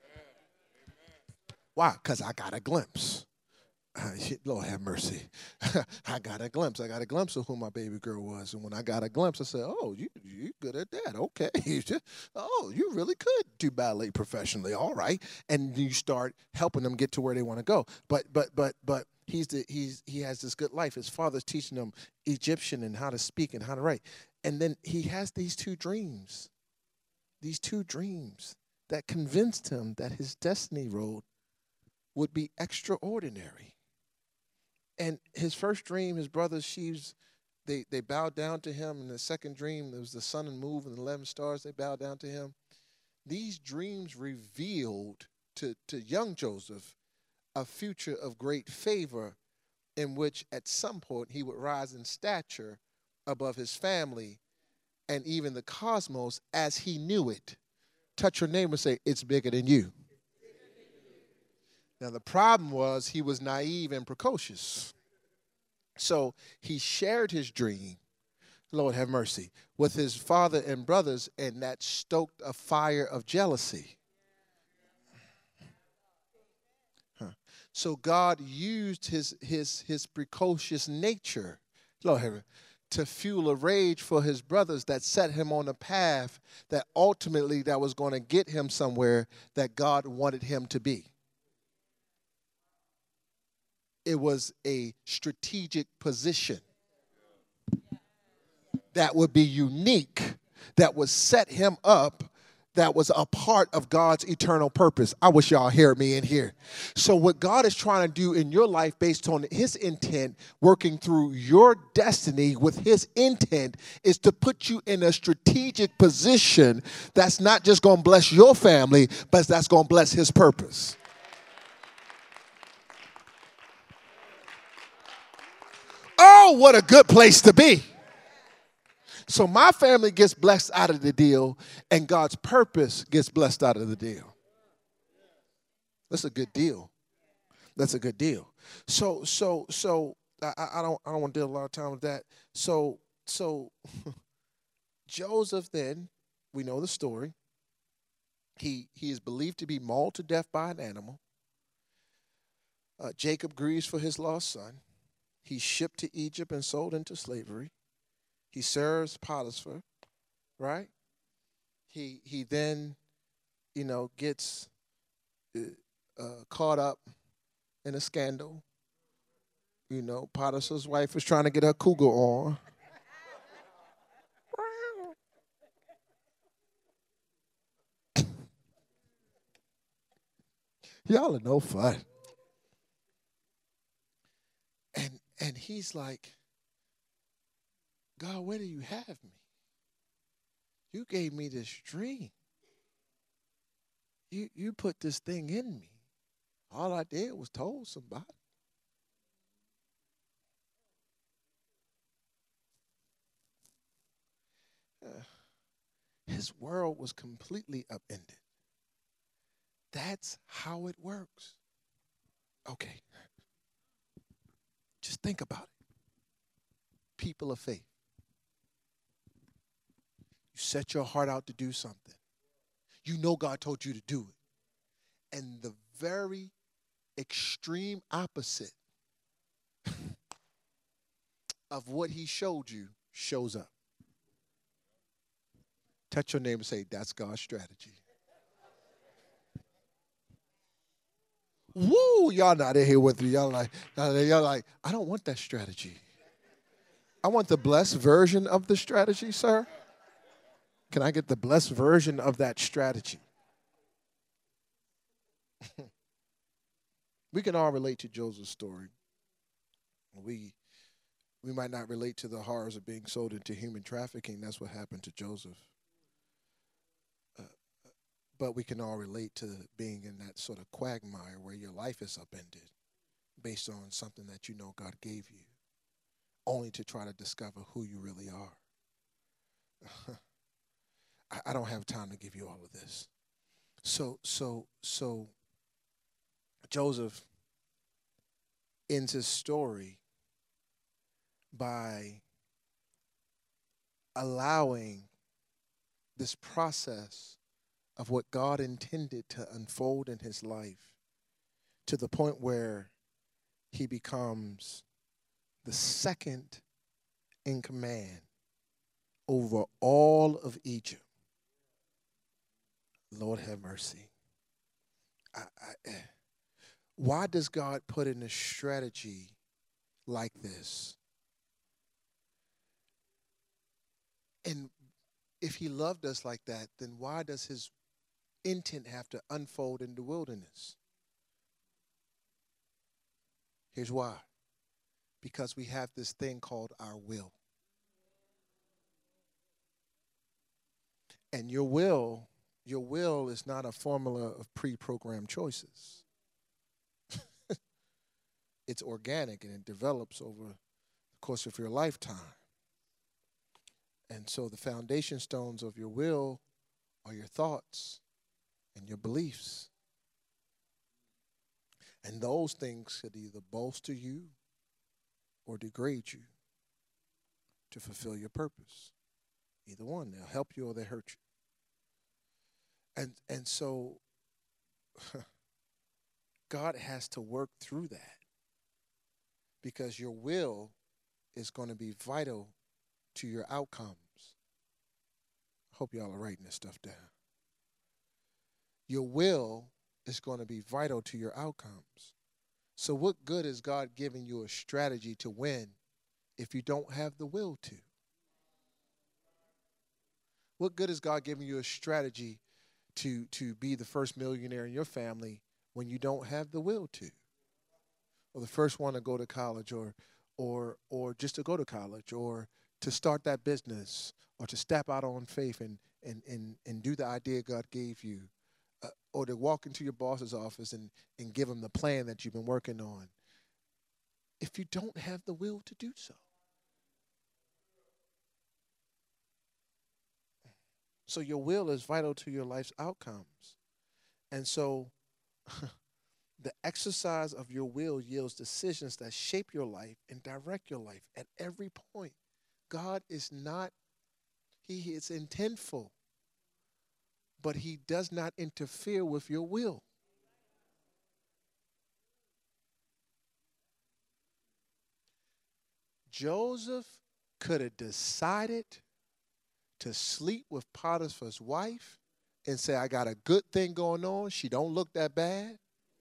[SPEAKER 1] Why? Because I got a glimpse. Lord have mercy. I got a glimpse. I got a glimpse of who my baby girl was. And when I got a glimpse, I said, oh, you you good at that. Okay. Oh, you really could do ballet professionally. All right. And you start helping them get to where they want to go. But but but but he's the he's he has this good life. His father's teaching him Egyptian and how to speak and how to write. And then he has these two dreams. These two dreams that convinced him that his destiny road would be extraordinary. And his first dream, his brothers, sheaves, they, they bowed down to him. And the second dream, there was the sun and moon and the eleven stars, they bowed down to him. These dreams revealed to, to young Joseph a future of great favor in which at some point he would rise in stature above his family and even the cosmos as he knew it. Touch your neighbor and say, it's bigger than you. Now, the problem was he was naive and precocious. So he shared his dream, Lord have mercy, with his father and brothers, and that stoked a fire of jealousy. Huh. So God used his, his, his precocious nature, Lord have mercy, to fuel a rage for his brothers that set him on a path that ultimately that was going to get him somewhere that God wanted him to be. It was a strategic position that would be unique, that would set him up that was a part of God's eternal purpose. I wish y'all hear me in here. So what God is trying to do in your life based on his intent, working through your destiny with his intent, is to put you in a strategic position that's not just going to bless your family, but that's going to bless his purpose. Oh, what a good place to be. So my family gets blessed out of the deal, and God's purpose gets blessed out of the deal. That's a good deal. That's a good deal. So, so, so I, I don't, I don't want to deal a lot of time with that. So, so Joseph, then we know the story. He he is believed to be mauled to death by an animal. Uh, Jacob grieves for his lost son. He's shipped to Egypt and sold into slavery. He serves Potiphar, right? He he then, you know, gets uh, caught up in a scandal. You know, Potiphar's wife was trying to get her cougar on. Y'all are no fun. And and he's like, God, where do you have me? You gave me this dream. You you put this thing in me. All I did was told somebody. Uh, his world was completely upended. That's how it works. Okay. Just think about it. People of faith. You set your heart out to do something. You know God told you to do it. And the very extreme opposite of what he showed you shows up. Touch your neighbor and say, that's God's strategy. Woo, y'all not in here with me. Y'all like, y'all like, I don't want that strategy. I want the blessed version of the strategy, sir. Can I get the blessed version of that strategy? We can all relate to Joseph's story. We we might not relate to the horrors of being sold into human trafficking. That's what happened to Joseph. Uh, but we can all relate to being in that sort of quagmire where your life is upended based on something that you know God gave you, only to try to discover who you really are. I, I don't have time to give you all of this. So, so, so Joseph ends his story by allowing this process of what God intended to unfold in his life to the point where he becomes the second in command over all of Egypt. Lord have mercy. I, I, why does God put in a strategy like this? And if he loved us like that, then why does his intent have to unfold in the wilderness? Here's why. Because we have this thing called our will. And your will, your will is not a formula of pre-programmed choices. It's organic and it develops over the course of your lifetime. And so the foundation stones of your will are your thoughts and your beliefs. And those things could either bolster you or degrade you to fulfill your purpose. Either one, they'll help you or they hurt you. And and so God has to work through that because your will is going to be vital to your outcomes. I hope y'all are writing this stuff down. Your will is going to be vital to your outcomes. So what good is God giving you a strategy to win if you don't have the will to? What good is God giving you a strategy to to be the first millionaire in your family when you don't have the will to, or the first one to go to college, or or or just to go to college, or to start that business, or to step out on faith and and and, and do the idea God gave you, uh, or to walk into your boss's office and and give him the plan that you've been working on, if you don't have the will to do so. So your will is vital to your life's outcomes. And so the exercise of your will yields decisions that shape your life and direct your life at every point. God is not, he is intentful, but he does not interfere with your will. Joseph could have decided to sleep with Potiphar's wife and say, I got a good thing going on. She don't look that bad.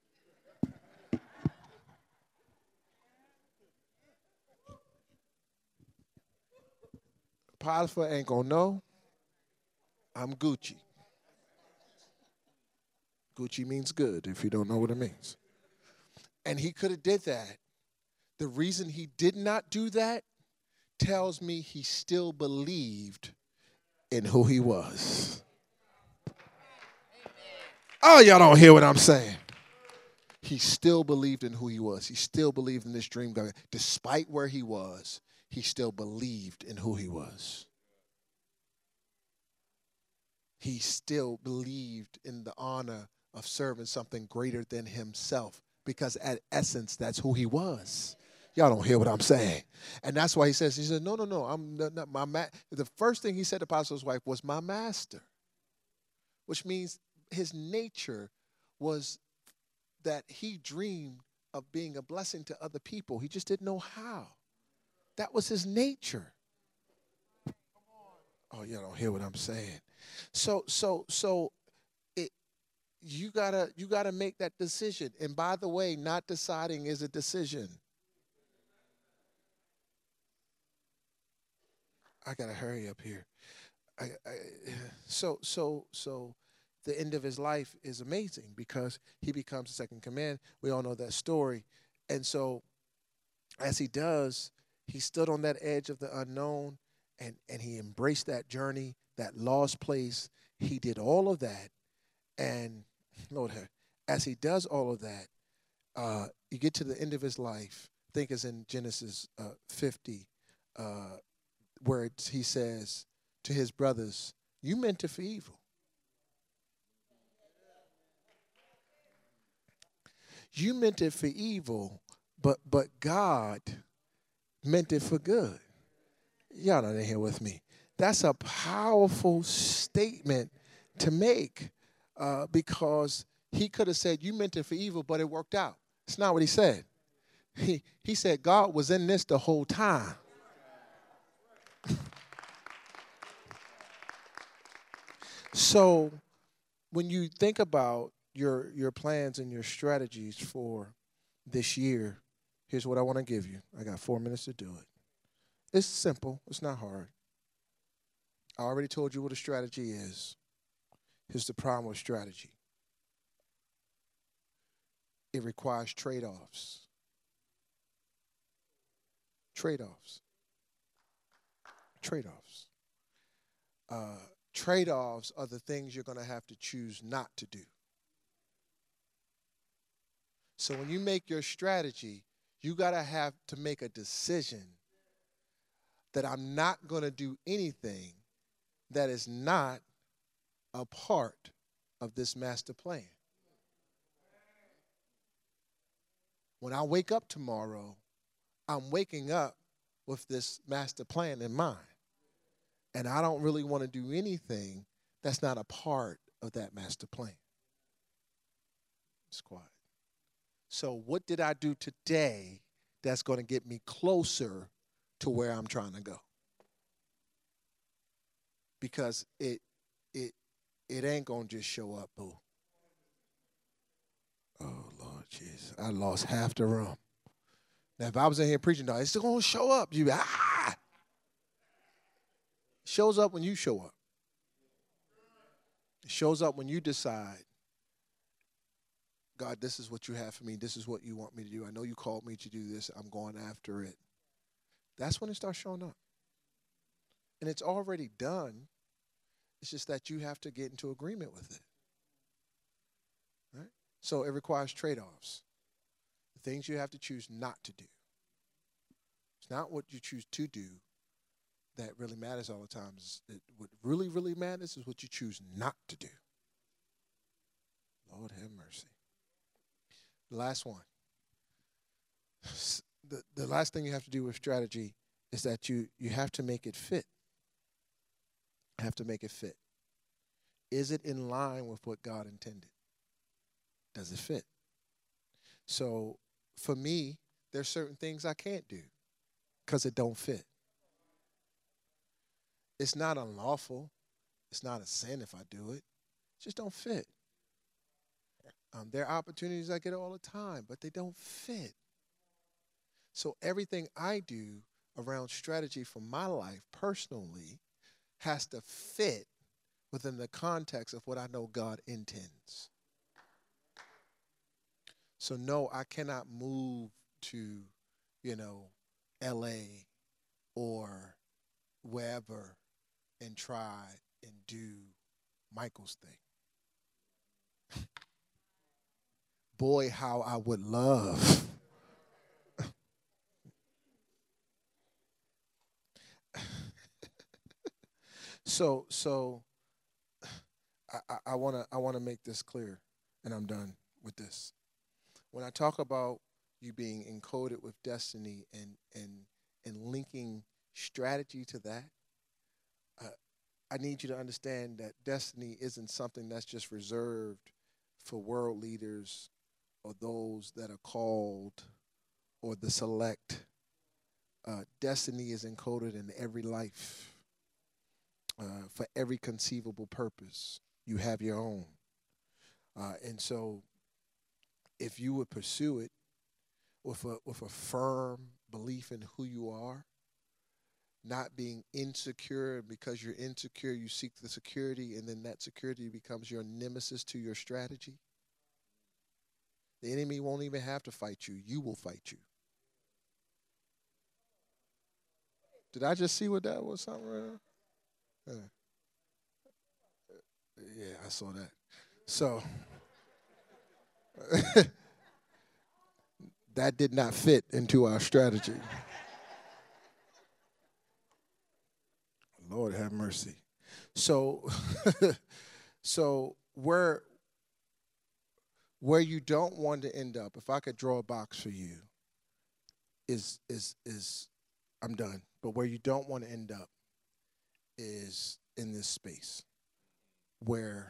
[SPEAKER 1] Potiphar ain't gonna know. I'm Gucci. Gucci means good, if you don't know what it means. And he could have did that. The reason he did not do that tells me he still believed in who he was. Oh, y'all don't hear what I'm saying. He still believed in who he was. He still believed in this dream God. Despite where he was, he still believed in who he was. He still believed in the honor of serving something greater than himself, because at essence, that's who he was. Y'all don't hear what I'm saying. And that's why he says, he said, no, no, no, I'm not, not my ma-. The first thing he said to Potiphar's wife was my master, which means his nature was that he dreamed of being a blessing to other people. He just didn't know how. That was his nature. Oh, y'all don't hear what I'm saying. So, so, so it, you gotta, you gotta make that decision. And by the way, not deciding is a decision. I gotta hurry up here. I, I, so, so, so, the end of his life is amazing because he becomes the second command. We all know that story, and so, as he does, he stood on that edge of the unknown, and and he embraced that journey, that lost place. He did all of that, and Lord, as he does all of that, uh, you get to the end of his life. I think it's in Genesis uh, fifty. Uh, where it's, he says to his brothers, you meant it for evil. You meant it for evil, but but God meant it for good. Y'all not in here with me. That's a powerful statement to make uh, because he could have said, you meant it for evil, but it worked out. It's not what he said. He, he said God was in this the whole time. So when you think about your your plans and your strategies for this year, here's what I want to give you. I got four minutes to do it. It's simple. It's not hard. I already told you what a strategy is. Here's the problem with strategy. It requires trade-offs. Trade-offs. Trade-offs. Uh, trade-offs are the things you're going to have to choose not to do. So when you make your strategy, you got to have to make a decision that I'm not going to do anything that is not a part of this master plan. When I wake up tomorrow, I'm waking up with this master plan in mind. And I don't really want to do anything that's not a part of that master plan. It's quiet. So what did I do today that's going to get me closer to where I'm trying to go? Because it it it ain't going to just show up, boo. Oh, Lord Jesus. I lost half the room. Now, if I was in here preaching, no, it's still going to show up. You ah! Shows up when you show up. It shows up when you decide, God, this is what you have for me. This is what you want me to do. I know you called me to do this. I'm going after it. That's when it starts showing up. And it's already done. It's just that you have to get into agreement with it. Right? So it requires trade-offs. The things you have to choose not to do. It's not what you choose to do that really matters all the time. It's, it, what really, really matters is what you choose not to do. Lord have mercy. The last one. The, the last thing you have to do with strategy is that you, you have to make it fit. You have to make it fit. Is it in line with what God intended? Does it fit? So for me, there's certain things I can't do because it don't fit. It's not unlawful. It's not a sin if I do it. It just don't fit. Um, there are opportunities I get all the time, but they don't fit. So everything I do around strategy for my life personally has to fit within the context of what I know God intends. So no, I cannot move to, you know, L A or wherever and try and do Michael's thing. Boy, how I would love so so I, I wanna I wanna make this clear, and I'm done with this. When I talk about you being encoded with destiny and and and linking strategy to that, uh, I need you to understand that destiny isn't something that's just reserved for world leaders or those that are called or the select. Uh, destiny is encoded in every life, uh, for every conceivable purpose. You have your own. Uh, and so if you would pursue it with a, with a firm belief in who you are, not being insecure, because you're insecure, you seek the security, and then that security becomes your nemesis to your strategy. The enemy won't even have to fight you. You will fight you. Did I just see what that was? Something right there? Yeah. Yeah, I saw that. So that did not fit into our strategy. Lord have mercy. So, so where where you don't want to end up, if I could draw a box for you, is is is I'm done. But where you don't want to end up is in this space where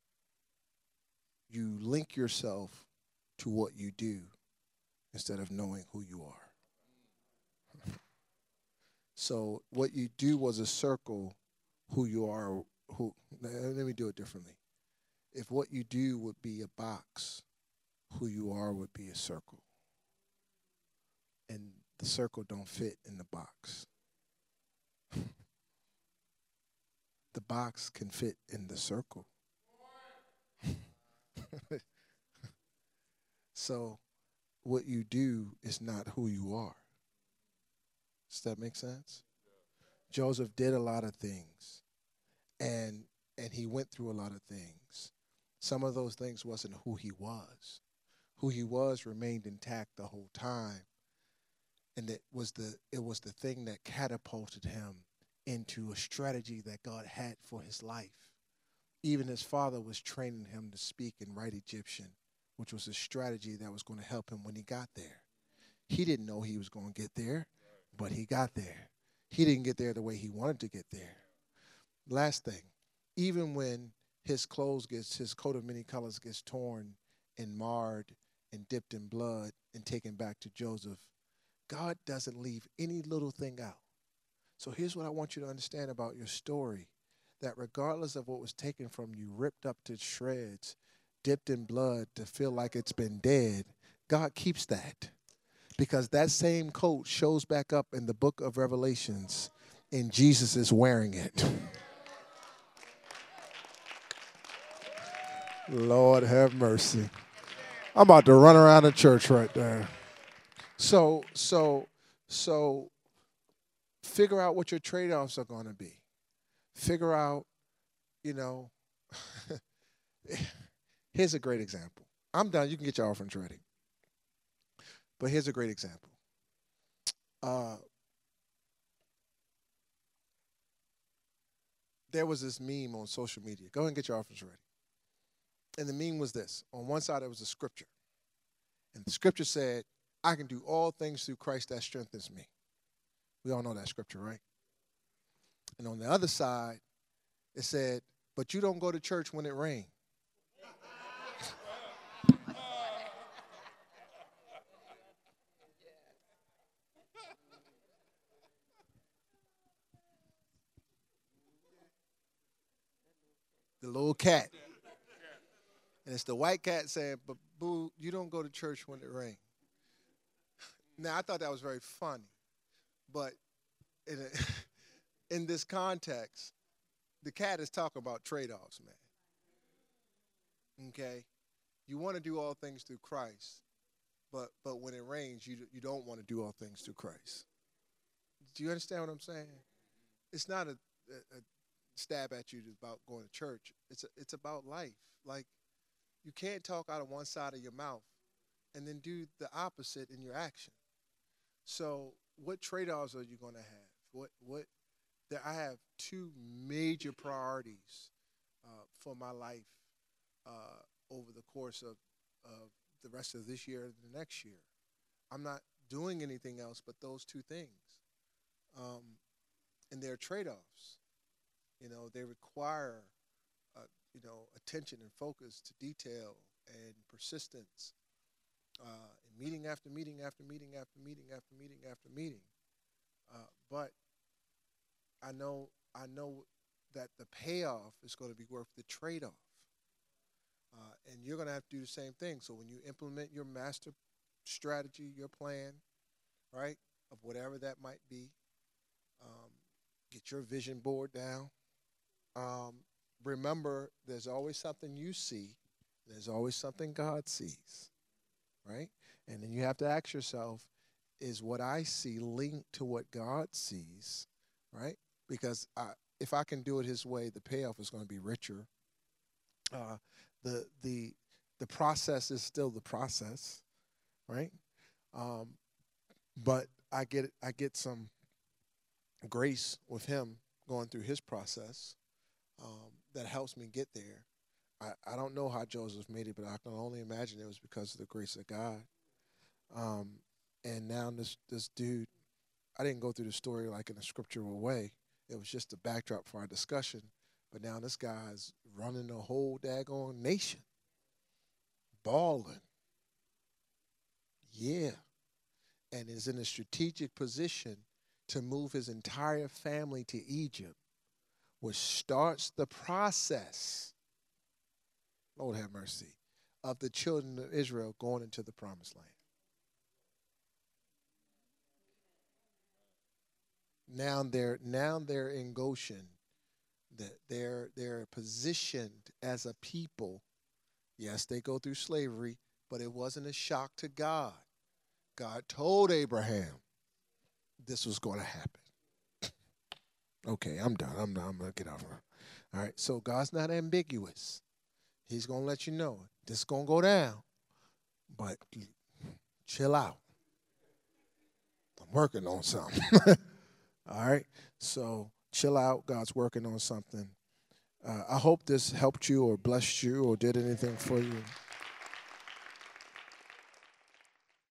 [SPEAKER 1] you link yourself to what you do instead of knowing who you are. So what you do was a circle who you are. Who? Let me do it differently. If what you do would be a box, who you are would be a circle. And the circle don't fit in the box. The box can fit in the circle. So what you do is not who you are. Does that make sense? Joseph did a lot of things, and and he went through a lot of things. Some of those things wasn't who he was. Who he was remained intact the whole time, and it was the it was the thing that catapulted him into a strategy that God had for his life. Even his father was training him to speak and write Egyptian, which was a strategy that was going to help him when he got there. He didn't know he was going to get there, but he got there. He didn't get there the way he wanted to get there. Last thing, even when his clothes gets, his coat of many colors gets torn and marred and dipped in blood and taken back to Joseph, God doesn't leave any little thing out. So here's what I want you to understand about your story, that regardless of what was taken from you, ripped up to shreds, dipped in blood to feel like it's been dead, God keeps that. Because that same coat shows back up in the book of Revelations, and Jesus is wearing it. Lord have mercy. I'm about to run around the church right there. So, so, so figure out what your trade-offs are going to be. Figure out, you know, here's a great example. I'm done. You can get your offerings ready. But here's a great example. Uh, there was this meme on social media. Go ahead and get your offerings ready. And the meme was this. On one side, there was a scripture. And the scripture said, I can do all things through Christ that strengthens me. We all know that scripture, right? And on the other side, it said, but you don't go to church when it rains. The little cat. And it's the white cat saying, but boo, you don't go to church when it rains. Now, I thought that was very funny. But in, a, in this context, the cat is talking about trade-offs, man. Okay? You want to do all things through Christ, but but when it rains, you you don't want to do all things through Christ. Do you understand what I'm saying? It's not a, a, a stab at you about going to church. It's a, it's about life. Like, you can't talk out of one side of your mouth and then do the opposite in your action. So what trade-offs are you going to have? What what? There, I have two major priorities uh, for my life uh, over the course of, of the rest of this year and the next year. I'm not doing anything else but those two things. Um, and they're trade-offs. You know, they require, uh, you know, attention and focus to detail and persistence. Uh, and meeting after meeting after meeting after meeting after meeting after meeting. Uh, but I know I know that the payoff is going to be worth the trade-off. Uh, and you're going to have to do the same thing. So when you implement your master strategy, your plan, right, of whatever that might be, um, get your vision board down. Um, remember, there's always something you see. There's always something God sees, right? And then you have to ask yourself, is what I see linked to what God sees, right? Because I, if I can do it his way, the payoff is going to be richer. Uh, the the the process is still the process, right? Um, but I get I get some grace with him going through his process um, that helps me get there. I, I don't know how Joseph made it, but I can only imagine it was because of the grace of God. Um, and now this this dude, I didn't go through the story like in a scriptural way. It was just a backdrop for our discussion. But now this guy's running the whole daggone nation. Balling. Yeah. And is in a strategic position to move his entire family to Egypt, which starts the process, Lord have mercy, of the children of Israel going into the promised land. Now they're now they're in Goshen. That they're they're positioned as a people. Yes, they go through slavery, but it wasn't a shock to God. God told Abraham this was going to happen. Okay, I'm done. I'm done. I'm gonna get off. All right. So God's not ambiguous. He's gonna let you know this is gonna go down, but chill out. I'm working on something. All right, so chill out. God's working on something. Uh, I hope this helped you or blessed you or did anything for you.